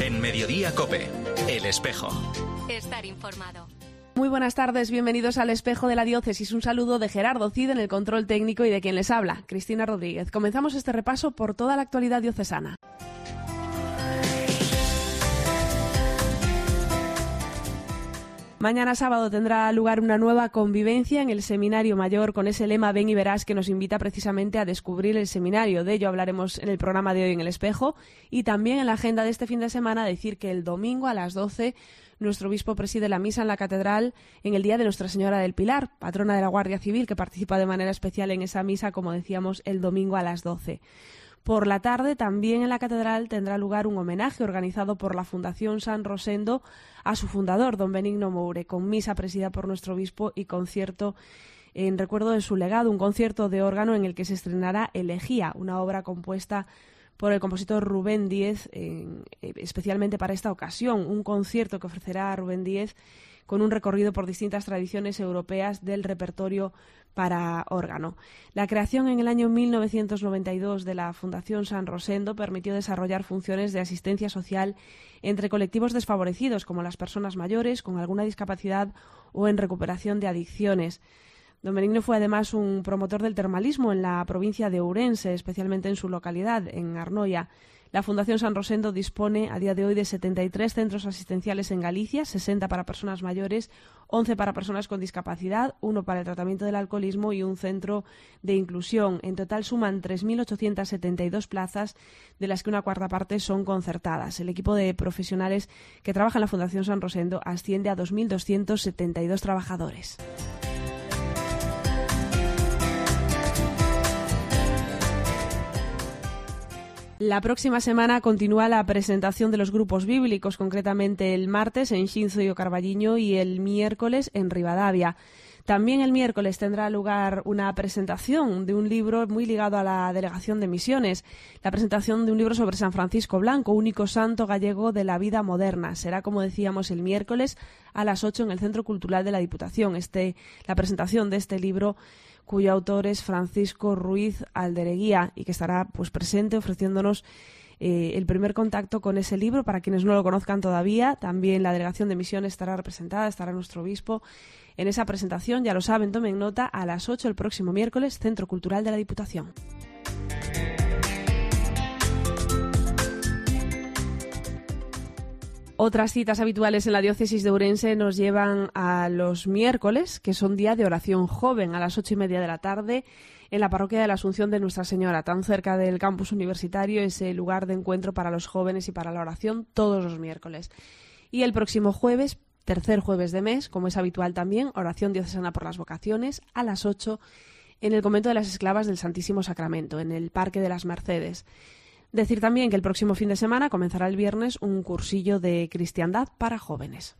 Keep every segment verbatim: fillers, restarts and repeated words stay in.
En Mediodía COPE, El Espejo. Estar informado. Muy buenas tardes, bienvenidos al Espejo de la Diócesis. Un saludo de Gerardo Cid en el control técnico y de quien les habla, Cristina Rodríguez. Comenzamos este repaso por toda la actualidad diocesana. Mañana sábado tendrá lugar una nueva convivencia en el Seminario Mayor con ese lema Ven y verás que nos invita precisamente a descubrir el seminario. De ello hablaremos en el programa de hoy en El Espejo y también en la agenda de este fin de semana decir que el domingo a las doce nuestro obispo preside la misa en la catedral en el día de Nuestra Señora del Pilar, patrona de la Guardia Civil, que participa de manera especial en esa misa, como decíamos, el domingo a las doce. Por la tarde, también en la catedral tendrá lugar un homenaje organizado por la Fundación San Rosendo a su fundador, don Benigno Moure, con misa presidida por nuestro obispo y concierto en recuerdo de su legado, un concierto de órgano en el que se estrenará Elegía, una obra compuesta por el compositor Rubén Díez, eh, especialmente para esta ocasión, un concierto que ofrecerá a Rubén Díez con un recorrido por distintas tradiciones europeas del repertorio para órgano. La creación en el año mil novecientos noventa y dos de la Fundación San Rosendo permitió desarrollar funciones de asistencia social entre colectivos desfavorecidos, como las personas mayores con alguna discapacidad o en recuperación de adicciones. Don Benigno fue además un promotor del termalismo en la provincia de Ourense, especialmente en su localidad, en Arnoia. La Fundación San Rosendo dispone a día de hoy de setenta y tres centros asistenciales en Galicia, sesenta para personas mayores, once para personas con discapacidad, uno para el tratamiento del alcoholismo y un centro de inclusión. En total suman tres mil ochocientas setenta y dos plazas, de las que una cuarta parte son concertadas. El equipo de profesionales que trabaja en la Fundación San Rosendo asciende a dos mil doscientos setenta y dos trabajadores. La próxima semana continúa la presentación de los grupos bíblicos, concretamente el martes en Xinzo y O Carballiño y el miércoles en Rivadavia. También el miércoles tendrá lugar una presentación de un libro muy ligado a la Delegación de Misiones, la presentación de un libro sobre San Francisco Blanco, único santo gallego de la vida moderna. Será, como decíamos, el miércoles a las ocho en el Centro Cultural de la Diputación. Este, la presentación de este libro, cuyo autor es Francisco Ruiz Aldereguía y que estará pues presente ofreciéndonos eh, el primer contacto con ese libro para quienes no lo conozcan todavía. También la Delegación de Misiones estará representada, estará nuestro obispo en esa presentación, ya lo saben, tomen nota, a las ocho el próximo miércoles, Centro Cultural de la Diputación. Otras citas habituales en la diócesis de Ourense nos llevan a los miércoles, que son día de oración joven, a las ocho y media de la tarde, en la parroquia de la Asunción de Nuestra Señora, tan cerca del campus universitario, ese lugar de encuentro para los jóvenes y para la oración todos los miércoles. Y el próximo jueves, tercer jueves de mes, como es habitual también, oración diocesana por las vocaciones, a las ocho, en el convento de las Esclavas del Santísimo Sacramento, en el Parque de las Mercedes. Decir también que el próximo fin de semana comenzará el viernes un cursillo de cristiandad para jóvenes.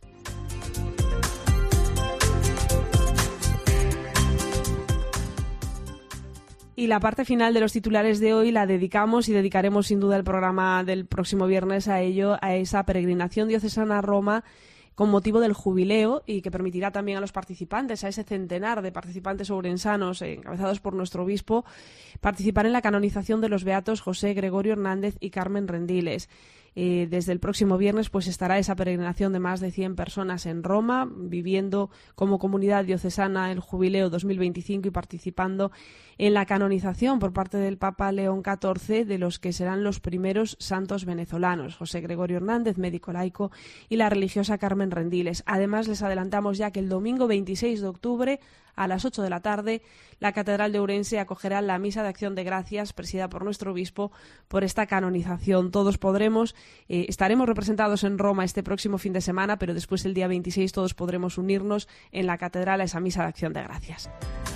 Y la parte final de los titulares de hoy la dedicamos y dedicaremos sin duda el programa del próximo viernes a ello, a esa peregrinación diocesana a Roma con motivo del jubileo y que permitirá también a los participantes, a ese centenar de participantes ourensanos eh, encabezados por nuestro obispo, participar en la canonización de los beatos José Gregorio Hernández y Carmen Rendiles. Eh, desde el próximo viernes pues estará esa peregrinación de más de cien personas en Roma, viviendo como comunidad diocesana el jubileo dos mil veinticinco y participando en la canonización por parte del Papa León catorce de los que serán los primeros santos venezolanos, José Gregorio Hernández, médico laico, y la religiosa Carmen Rendiles. Además, les adelantamos ya que el domingo veintiséis de octubre, a las ocho de la tarde, la Catedral de Ourense acogerá la Misa de Acción de Gracias presidida por nuestro obispo por esta canonización. Todos podremos, eh, estaremos representados en Roma este próximo fin de semana, pero después el día veintiséis todos podremos unirnos en la Catedral a esa Misa de Acción de Gracias.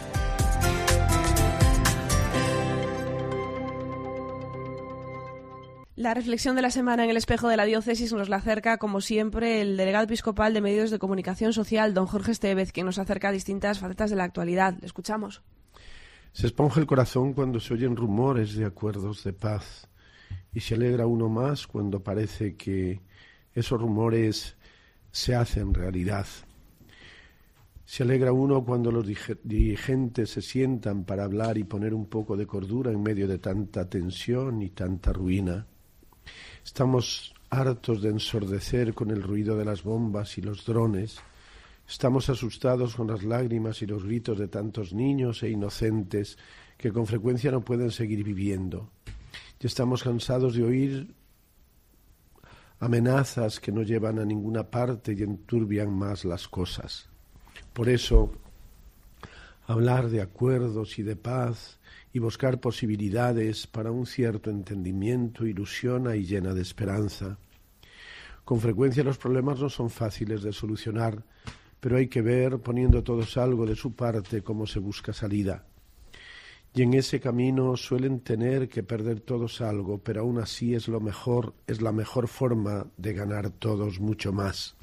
La reflexión de la semana en el Espejo de la Diócesis nos la acerca, como siempre, el delegado episcopal de Medios de Comunicación Social, don Jorge Estevez, que nos acerca a distintas facetas de la actualidad. Le escuchamos. Se esponja el corazón cuando se oyen rumores de acuerdos de paz y se alegra uno más cuando parece que esos rumores se hacen realidad. Se alegra uno cuando los dirigentes se sientan para hablar y poner un poco de cordura en medio de tanta tensión y tanta ruina. Estamos hartos de ensordecer con el ruido de las bombas y los drones. Estamos asustados con las lágrimas y los gritos de tantos niños e inocentes que con frecuencia no pueden seguir viviendo. Y estamos cansados de oír amenazas que no llevan a ninguna parte y enturbian más las cosas. Por eso, hablar de acuerdos y de paz y buscar posibilidades para un cierto entendimiento ilusiona y llena de esperanza. Con frecuencia los problemas no son fáciles de solucionar, pero hay que ver, poniendo todos algo de su parte, cómo se busca salida. Y en ese camino suelen tener que perder todos algo, pero aún así es lo mejor, es la mejor forma de ganar todos mucho más.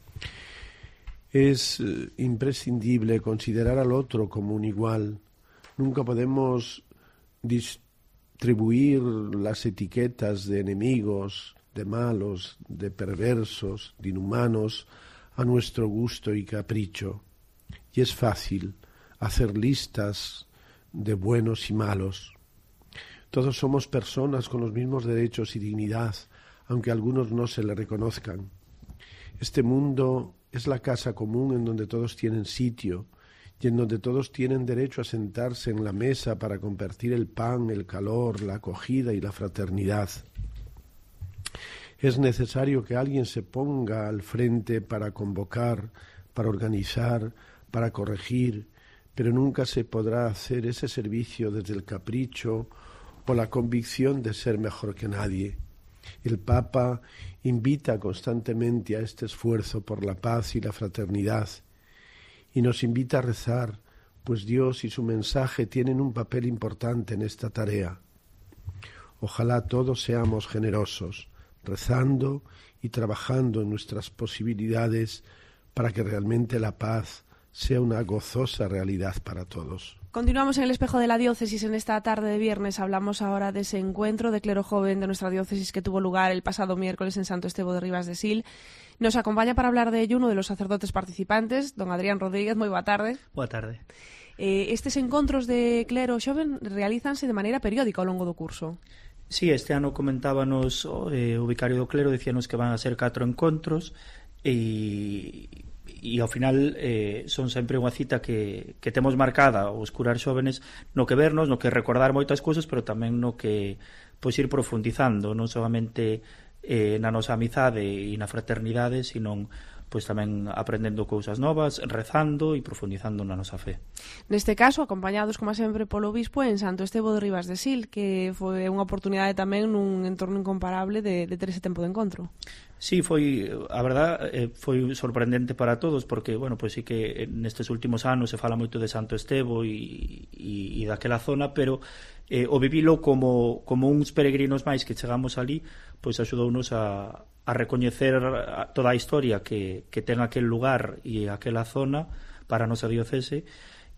Es eh, imprescindible considerar al otro como un igual. Nunca podemos distribuir las etiquetas de enemigos, de malos, de perversos, de inhumanos, a nuestro gusto y capricho. Y es fácil hacer listas de buenos y malos. Todos somos personas con los mismos derechos y dignidad, aunque a algunos no se le reconozcan. Este mundo es la casa común en donde todos tienen sitio y en donde todos tienen derecho a sentarse en la mesa para compartir el pan, el calor, la acogida y la fraternidad. Es necesario que alguien se ponga al frente para convocar, para organizar, para corregir, pero nunca se podrá hacer ese servicio desde el capricho o la convicción de ser mejor que nadie. El Papa invita constantemente a este esfuerzo por la paz y la fraternidad y nos invita a rezar, pues Dios y su mensaje tienen un papel importante en esta tarea. Ojalá todos seamos generosos, rezando y trabajando en nuestras posibilidades para que realmente la paz sea una gozosa realidad para todos. Continuamos en el espejo de la diócesis en esta tarde de viernes. Hablamos ahora de ese encuentro de clero joven de nuestra diócesis que tuvo lugar el pasado miércoles en Santo Estevo de Ribas de Sil. Nos acompaña para hablar de ello uno de los sacerdotes participantes, don Adrián Rodríguez. Moi boa tarde. Boa tarde. Eh, estes encontros de clero xoven realízanse de maneira periódica ao longo do curso. Sí, este ano comentábanos eh, o vicario do clero, dicíanos que van a ser catro encontros e, e ao final eh, son sempre unha cita que, que temos marcada os curar xóvenes no que vernos, no que recordar moitas cousas, pero tamén no que pois ir profundizando, non solamente eh, na nosa amizade e na fraternidade, sino pois tamén aprendendo cousas novas, rezando e profundizando na nosa fe. Neste caso, acompañados, como sempre, polo obispo en Santo Estevo de Ribas de Sil, que foi unha oportunidade tamén nun entorno incomparable de, de ter ese tempo de encontro. Sí, foi, a verdad, eh, foi sorprendente para todos, porque, bueno, pois sí que nestes últimos anos se fala moito de Santo Estevo e, e, e daquela zona, pero eh, o vivilo como, como uns peregrinos máis que chegamos ali, pois axudounos a a recoñecer toda a historia que, que ten aquel lugar e aquela zona para a nosa diocese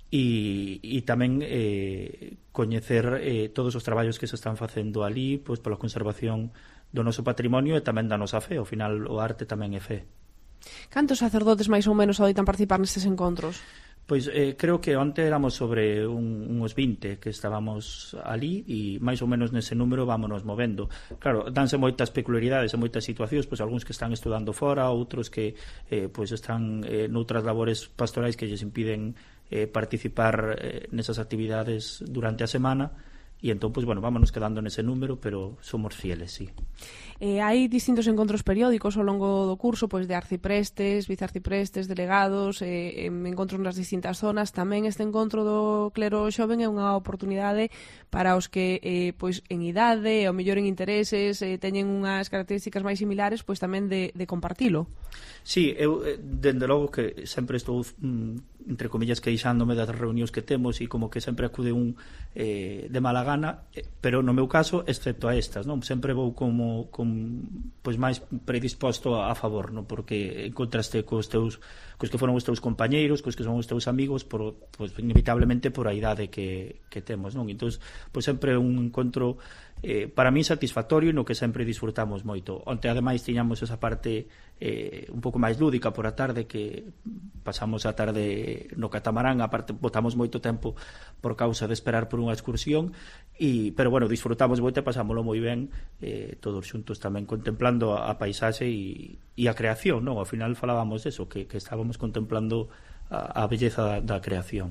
e, e tamén eh, coñecer eh, todos os traballos que se están facendo ali pois pola conservación do noso patrimonio e tamén da nosa fe. Ao final o arte tamén é fe. Cantos sacerdotes máis ou menos adoitan participar nestes encontros? Pois eh, creo que onte éramos sobre un, uns vinte que estábamos ali e máis ou menos nese número vámonos movendo. Claro, danse moitas peculiaridades e moitas situacións, pois algúns que están estudando fora, outros que eh, pois están eh, noutras labores pastorais que lles impiden eh, participar eh, nesas actividades durante a semana. E entón, pois, bueno, vámonos quedando nese número, pero somos fieles, sí. Eh, hai distintos encontros periódicos ao longo do curso, pois de arciprestes, vicearciprestes, delegados, eh, encontros nas distintas zonas. Tamén este encontro do clero xoven é unha oportunidade para os que, eh, pois, en idade, ou mellor en intereses, eh, teñen unhas características máis similares, pois tamén de, de compartilo. Sí, eu, dende logo que sempre estou mm, entre comillas queixándome das reunións que temos e como que sempre acude un eh, de mala gana, eh, pero no meu caso excepto a estas, non? Sempre vou como con, pois máis predisposto a, a favor, non? Porque encontraste cos teus cos que foron os teus compañeiros, cos que son os teus amigos, por, pois inevitablemente por a idade que, que temos, non? Entón, pois sempre un encontro eh, para mí satisfactorio no que sempre disfrutamos moito. Onte ademais tiñamos esa parte eh, un pouco máis lúdica por a tarde, que pasamos a tarde no catamarán, aparte botamos moito tempo por causa de esperar por unha excursión, e, pero bueno, disfrutamos moito e pasámoslo moi ben, eh, todos xuntos tamén contemplando a, a paisaxe e, e a creación, non? Ao final falábamos deso, que, que estábamos contemplando a, a belleza da, da creación.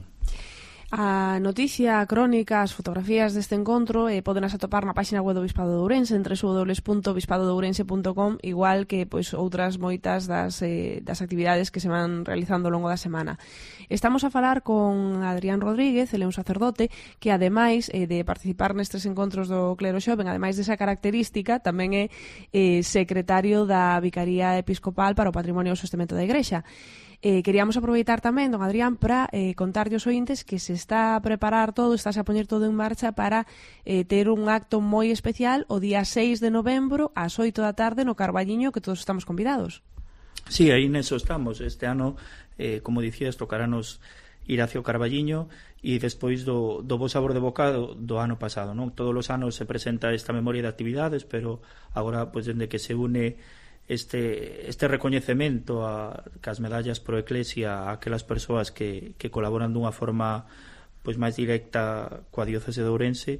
A noticia, a crónica, as fotografías deste encontro eh, poden as atopar na página web do Bispado de Ourense en doble u doble u doble u punto bispado de ourense punto com, igual que pois outras moitas das, eh, das actividades que se van realizando ao longo da semana. Estamos a falar con Adrián Rodríguez, ele é un sacerdote que ademais eh, de participar nestes encontros do clero xoven, ademais desa característica, tamén é eh, secretario da Vicaría Episcopal para o Patrimonio e o Sostemento da Igrexa. Eh, queríamos aproveitar tamén, don Adrián, para eh, contarlle aos ointes que se está a preparar todo, estáse a poñer todo en marcha para eh, ter un acto moi especial o día seis de novembro ás oito da tarde no Carballiño, que todos estamos convidados. Sí, aí neso estamos. Este ano, eh, como dicías, tocarános ir hacia o Carballiño e despois do, do bo sabor de boca do, do ano pasado, non? Todos os anos se presenta esta memoria de actividades, pero agora, pois, dende que se une este este recoñecemento a cas medallas pro Eclesia a aquelas persoas que, que colaboran dunha forma pois máis directa coa diocese de Ourense,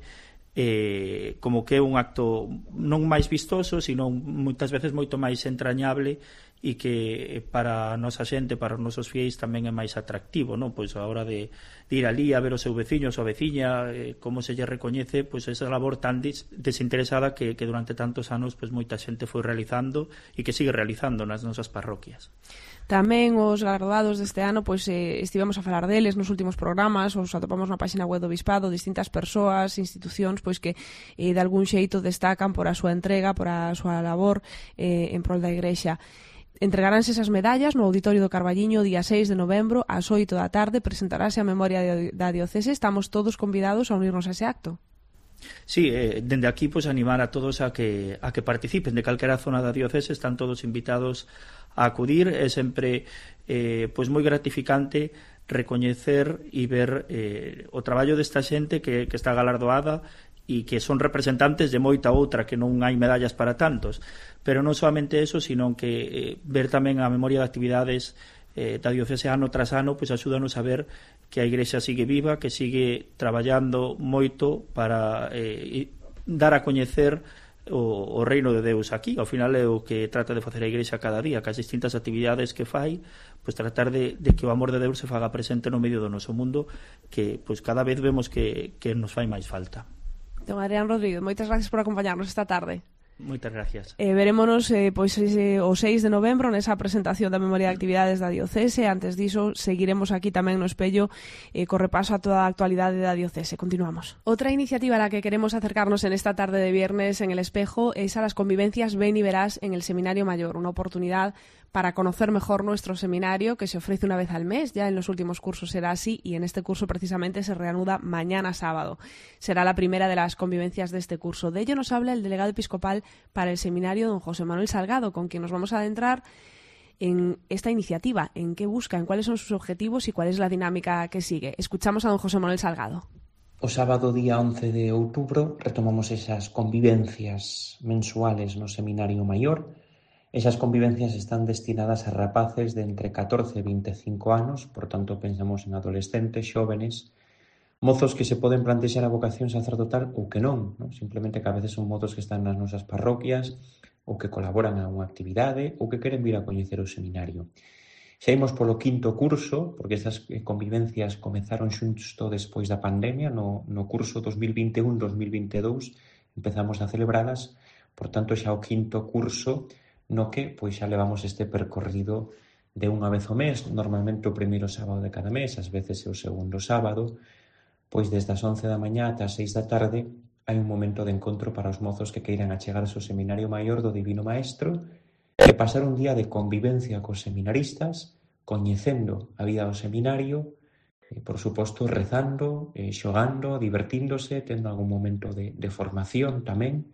eh, como que é un acto non máis vistoso, sino moitas veces moito máis entrañable, e que para a nosa xente, para os nosos fiéis tamén é máis atractivo, non? Pois a hora de, de ir ali a ver o seu veciño, a súa veciña, eh, como se lle recoñece pois esa labor tan des, desinteresada que, que durante tantos anos pois moita xente foi realizando e que sigue realizando nas nosas parroquias. Tamén os galardoados deste ano, pois eh, estivemos a falar deles nos últimos programas, os atopamos na página web do Bispado, distintas persoas, institucións, pois que eh, de algún xeito destacan por a súa entrega, por a súa labor eh, en prol da Igrexa. Entregaránse esas medallas no Auditorio do Carballiño o día seis de novembro ás oito da tarde, presentarase a memoria da diocese. Estamos todos convidados a unirnos a ese acto. Sí, eh, dende aquí pois animar a todos a que a que participen de calquera zona da diocese, están todos invitados a acudir. É sempre eh, pois moi gratificante recoñecer e ver eh, o traballo desta xente que, que está galardoada e que son representantes de moita outra, que non hai medallas para tantos, pero non solamente eso, sino que eh, ver tamén a memoria de actividades eh, da diocese ano tras ano, pois axúdanos a ver que a Igrexa sigue viva, que sigue traballando moito para eh, dar a coñecer o, o reino de Deus aquí. Ao final é o que trata de facer a Igrexa cada día, que as distintas actividades que fai, pois tratar de, de que o amor de Deus se faga presente no medio do noso mundo, que pois cada vez vemos que, que nos fai máis falta. Don Adrián Rodríguez, moitas gracias por acompañarnos esta tarde. Moitas gracias. Eh, verémonos eh, pois, ese, o seis de novembro nesa presentación da memoria de actividades da diocese. Antes diso, seguiremos aquí tamén no espello eh, co repaso a toda a actualidade da diocese. Continuamos. Outra iniciativa a la que queremos acercarnos en esta tarde de viernes en El Espejo es a las convivencias Ven y Verás en el Seminario Mayor, una oportunidad para conocer mejor nuestro seminario, que se ofrece una vez al mes. Ya en los últimos cursos será así, y en este curso precisamente se reanuda mañana sábado. Será la primera de las convivencias de este curso. De ello nos habla el delegado episcopal para el seminario, don José Manuel Salgado, con quien nos vamos a adentrar en esta iniciativa, en qué busca, en cuáles son sus objetivos y cuál es la dinámica que sigue. Escuchamos a don José Manuel Salgado. O sábado día once de outubro retomamos esas convivencias mensuales no Seminario Maior. Esas convivencias están destinadas a rapaces de entre catorce e veinticinco anos, por tanto pensamos en adolescentes, xóvenes, mozos que se poden plantexar a vocación sacerdotal ou que non, non, simplemente que a veces son mozos que están nas nosas parroquias ou que colaboran a unha actividade ou que queren vir a coñecer o seminario. Xa imos polo quinto curso, porque estas convivencias comezaron xusto despois da pandemia, no, no curso dos mil vinte e un dos mil vinte e dous empezamos a celebralas, por tanto xa o quinto curso no que pois xa levamos este percorrido de unha vez ao mes, normalmente o primeiro sábado de cada mes, ás veces é o segundo sábado, pois desde as once da mañá ata as seis da tarde hai un momento de encontro para os mozos que queiran achegarse ao Seminario Maior do Divino Maestro e pasar un día de convivencia cos seminaristas, coñecendo a vida do seminario, e, por suposto, rezando, eh, xogando, divertíndose, tendo algún momento de, de formación tamén.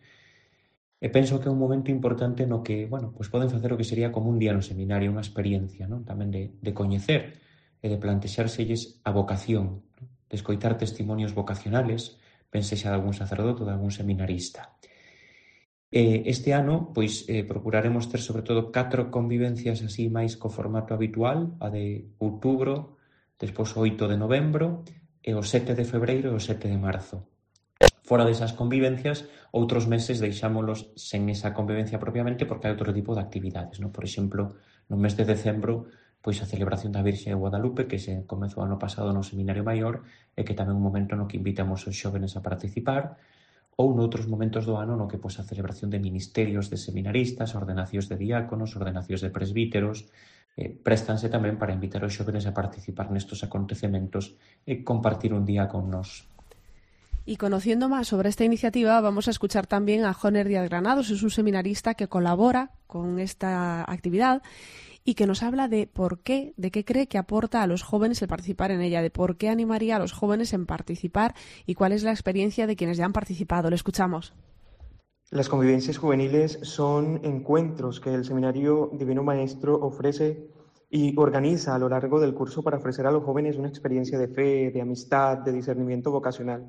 E penso que é un momento importante no que, bueno, pois poden facer o que sería como un día no seminario, unha experiencia, non? Tamén de, de coñecer e de plantexárselles a vocación, non? De escoitar testimonios vocacionales, pense xa de algún sacerdote ou de algún seminarista. Eh, este ano, pois, eh, procuraremos ter sobre todo catro convivencias así máis co formato habitual, a de outubro, despois o oito de novembro, e o sete de febreiro e o sete de marzo. Fora desas convivencias, outros meses deixámolos sen esa convivencia propiamente porque hai outro tipo de actividades, non? Por exemplo, no mes de decembro, pois a celebración da Virxe de Guadalupe, que se comezou ano pasado no Seminario Maior, e que tamén un momento no que invitamos os xóvenes a participar, ou noutros momentos do ano no que pois a celebración de ministerios de seminaristas, ordenacións de diáconos, ordenacións de presbíteros, eh, préstanse tamén para invitar os xóvenes a participar nestos acontecementos e compartir un día con nós. Y conociendo más sobre esta iniciativa, vamos a escuchar también a Joner Díaz Granados, es un seminarista que colabora con esta actividad y que nos habla de por qué, de qué cree que aporta a los jóvenes el participar en ella, de por qué animaría a los jóvenes en participar y cuál es la experiencia de quienes ya han participado. Le escuchamos. Las convivencias juveniles son encuentros que el Seminario Divino Maestro ofrece y organiza a lo largo del curso para ofrecer a los jóvenes una experiencia de fe, de amistad, de discernimiento vocacional.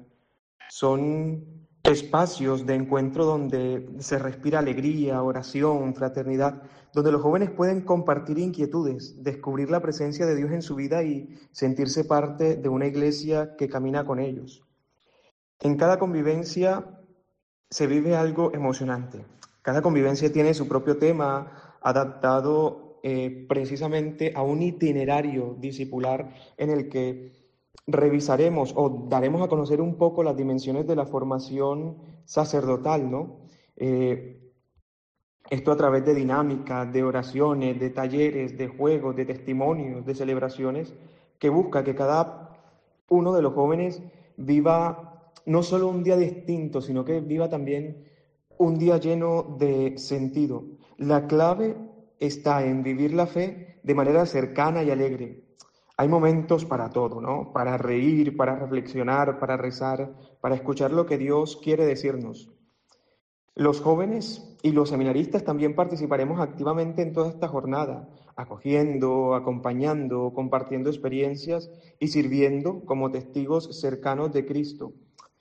Son espacios de encuentro donde se respira alegría, oración, fraternidad, donde los jóvenes pueden compartir inquietudes, descubrir la presencia de Dios en su vida y sentirse parte de una iglesia que camina con ellos. En cada convivencia se vive algo emocionante. Cada convivencia tiene su propio tema adaptado eh, precisamente a un itinerario discipular en el que revisaremos o daremos a conocer un poco las dimensiones de la formación sacerdotal, ¿no? Eh, esto a través de dinámicas, de oraciones, de talleres, de juegos, de testimonios, de celebraciones, que busca que cada uno de los jóvenes viva no solo un día distinto, sino que viva también un día lleno de sentido. La clave está en vivir la fe de manera cercana y alegre. Hay momentos para todo, ¿no? Para reír, para reflexionar, para rezar, para escuchar lo que Dios quiere decirnos. Los jóvenes y los seminaristas también participaremos activamente en toda esta jornada, acogiendo, acompañando, compartiendo experiencias y sirviendo como testigos cercanos de Cristo.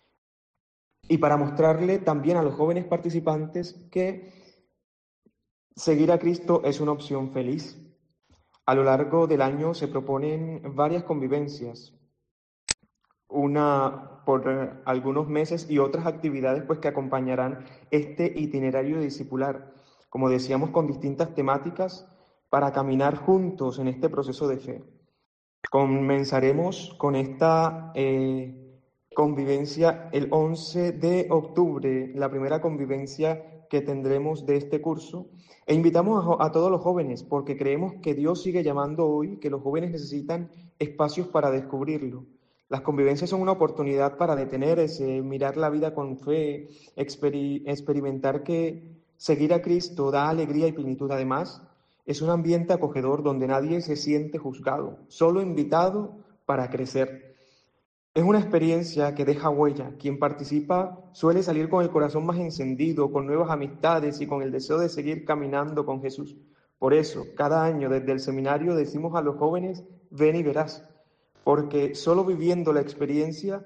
Y para mostrarle también a los jóvenes participantes que seguir a Cristo es una opción feliz. A lo largo del año se proponen varias convivencias, una por algunos meses y otras actividades pues que acompañarán este itinerario discipular, como decíamos, con distintas temáticas para caminar juntos en este proceso de fe. Comenzaremos con esta eh, convivencia el once de octubre, la primera convivencia que tendremos de este curso, e invitamos a, a todos los jóvenes porque creemos que Dios sigue llamando hoy, que los jóvenes necesitan espacios para descubrirlo. Las convivencias son una oportunidad para detenerse, mirar la vida con fe, exper- experimentar que seguir a Cristo da alegría y plenitud. Además, es un ambiente acogedor donde nadie se siente juzgado, solo invitado para crecer. Es una experiencia que deja huella. Quien participa suele salir con el corazón más encendido, con nuevas amistades y con el deseo de seguir caminando con Jesús. Por eso, cada año desde el seminario decimos a los jóvenes, ven y verás, porque solo viviendo la experiencia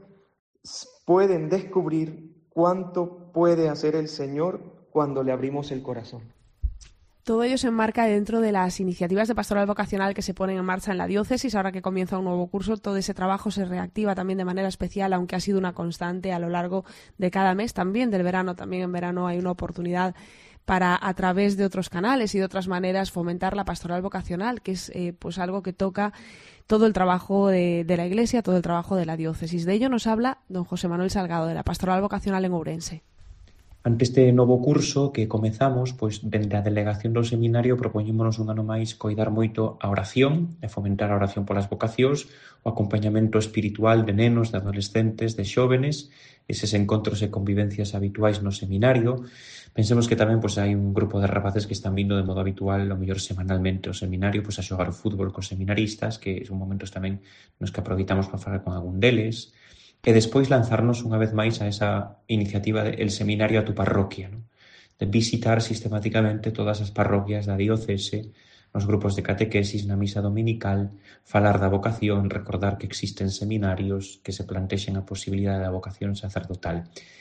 pueden descubrir cuánto puede hacer el Señor cuando le abrimos el corazón. Todo ello se enmarca dentro de las iniciativas de pastoral vocacional que se ponen en marcha en la diócesis. Ahora que comienza un nuevo curso, todo ese trabajo se reactiva también de manera especial, aunque ha sido una constante a lo largo de cada mes, también del verano. También en verano hay una oportunidad para, a través de otros canales y de otras maneras, fomentar la pastoral vocacional, que es eh, pues algo que toca todo el trabajo de, de la Iglesia, todo el trabajo de la diócesis. De ello nos habla don José Manuel Salgado, de la pastoral vocacional en Ourense. Ante este novo curso que comezamos, pois, dende a delegación do seminario propoñémonos un ano máis coidar moito a oración e fomentar a oración polas vocacións, o acompañamento espiritual de nenos, de adolescentes, de xóvenes, eses encontros e convivencias habituais no seminario. Pensemos que tamén pois, hai un grupo de rapaces que están vindo de modo habitual, ao mellor semanalmente ao seminario, pois, a xogar o fútbol cos seminaristas, que son momentos tamén nos que aproveitamos para falar con algún deles. E despois lanzarnos unha vez máis a esa iniciativa de El Seminario a tu parroquia, ¿no? De visitar sistemáticamente todas as parroquias da diocese, nos grupos de catequesis, na misa dominical, falar da vocación, recordar que existen seminarios, que se plantexen a posibilidade da vocación sacerdotal.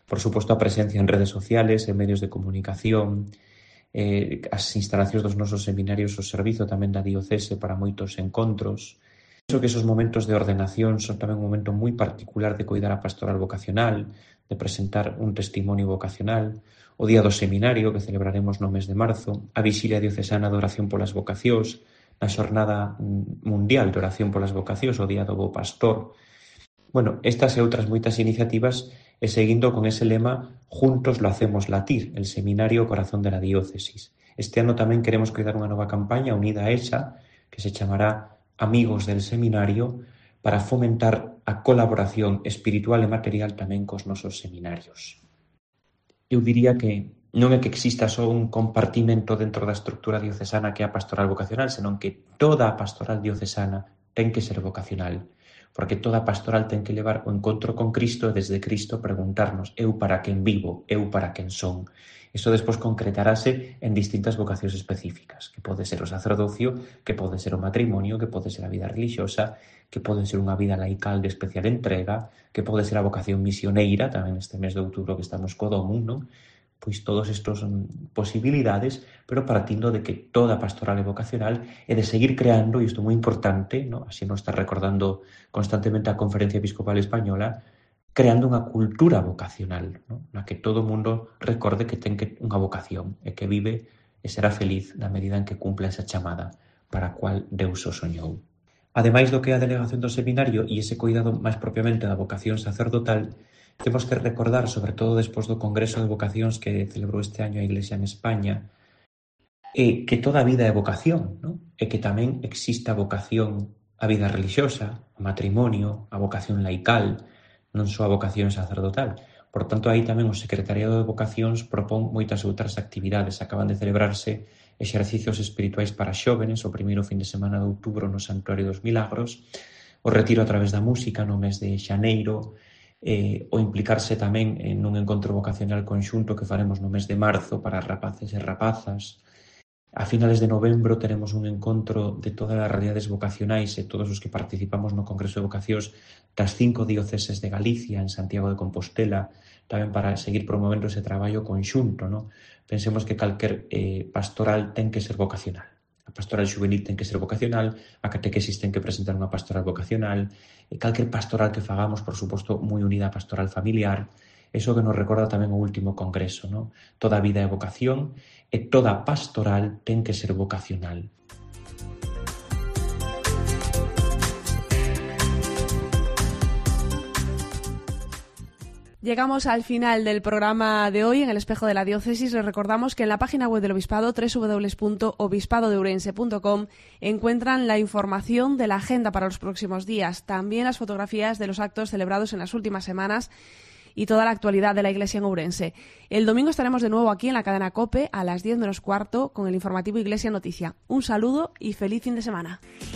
Por suposto, a presencia en redes sociales, en medios de comunicación, eh, as instalacións dos nosos seminarios, o servizo tamén da diocese para moitos encontros. Penso que esos momentos de ordenación son tamén un momento moi particular de coidar a pastoral vocacional, de presentar un testimonio vocacional, o día do seminario que celebraremos no mes de marzo, a vixilia diocesana de oración polas vocacións, na xornada mundial de oración polas vocacións, o día do bo pastor. Bueno, estas e outras moitas iniciativas, e seguindo con ese lema, juntos lo hacemos latir, el seminario Corazón de la Diócesis. Este ano tamén queremos coidar unha nova campaña unida a esa, que se chamará Amigos del Seminario, para fomentar a colaboración espiritual e material tamén cos nosos seminarios. Eu diría que non é que exista só un compartimento dentro da estructura diocesana que é a pastoral vocacional, senón que toda a pastoral diocesana ten que ser vocacional, porque toda a pastoral ten que levar o encontro con Cristo e desde Cristo preguntarnos eu para quen vivo, eu para quen son. Iso despois concretarase en distintas vocacións específicas, que pode ser o sacerdocio, que pode ser o matrimonio, que pode ser a vida religiosa, que pode ser unha vida laical de especial entrega, que pode ser a vocación misioneira, tamén este mes de outubro que estamos co Domum, non? Pois todos estos son posibilidades, pero partindo de que toda pastoral é vocacional e de seguir creando, e isto é moi importante, ¿no? Así nos está recordando constantemente a Conferencia Episcopal Española, creando unha cultura vocacional, ¿no? Na que todo o mundo recorde que ten que unha vocación e que vive e será feliz na medida en que cumpla esa chamada para a cual Deus o soñou. Ademais do que é a delegación do seminario e ese cuidado máis propiamente da vocación sacerdotal, temos que recordar, sobre todo despois do Congreso de Vocacións que celebrou este año a Iglesia en España, e que toda a vida é vocación, ¿no? E que tamén existe a vocación a vida religiosa, o matrimonio, a vocación laical, non só a vocación sacerdotal. Por tanto, aí tamén o Secretariado de Vocacións propón moitas outras actividades. Acaban de celebrarse exercicios espirituais para xóvenes o primeiro fin de semana de outubro no Santuario dos Milagros, o retiro a través da música no mes de xaneiro, eh, o implicarse tamén en un encontro vocacional conxunto que faremos no mes de marzo para rapaces e rapazas. A finales de novembro teremos un encontro de todas as realidades vocacionais e todos os que participamos no Congreso de Vocacións das cinco dioceses de Galicia en Santiago de Compostela, tamén para seguir promovendo ese traballo conxunto, ¿no? Pensemos que calquer eh, pastoral ten que ser vocacional. A pastoral juvenil ten que ser vocacional, a catequesis ten que presentar unha pastoral vocacional, e calquer pastoral que fagamos, por suposto, moi unida á pastoral familiar. Eso que nos recorda tamén o último congreso, ¿no? Toda a vida é vocación e toda pastoral ten que ser vocacional. Llegamos al final del programa de hoy en el Espejo de la Diócesis. Les recordamos que en la página web del Obispado, doble u doble u doble u punto obispado de ourense punto com, encuentran la información de la agenda para los próximos días, también las fotografías de los actos celebrados en las últimas semanas y toda la actualidad de la Iglesia en Ourense. El domingo estaremos de nuevo aquí en la cadena COPE a las diez menos cuarto con el informativo Iglesia Noticia. Un saludo y feliz fin de semana.